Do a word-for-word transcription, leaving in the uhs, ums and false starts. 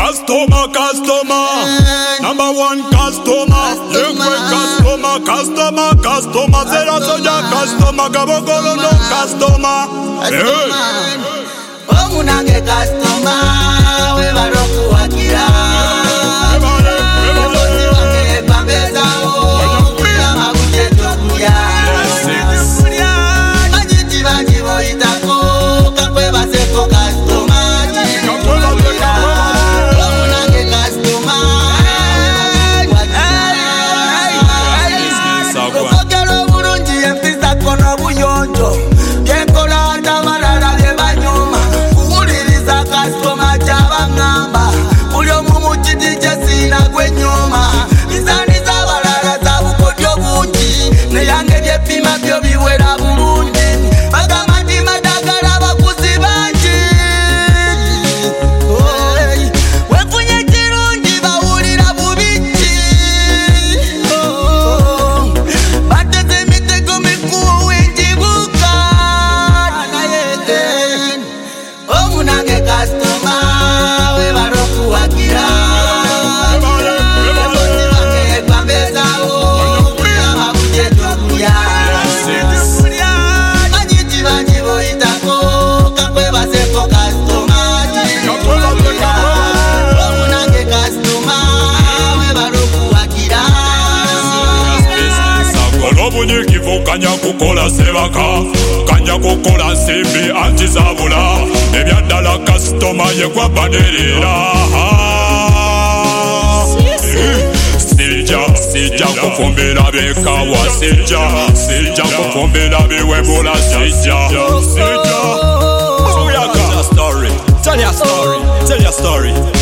Customer, customer, number one customer. You quick customer, customer, customer. Zera soja customer, kabokolo no customer. Hey. Omunange customer, we baroku wakira. Obozi wange pambeza o, kuya mabuche tokuya. Majiti banji boitako, kakwe baseko customer. Kanya kukola sebaka, kanya kukola simbi antizabula. Ebyadala customer yekwa baderera. Sija, sija kufumbira bekawa sija, sija kufumbira biwebula sija, sija. Tell your story, tell your story, tell your story.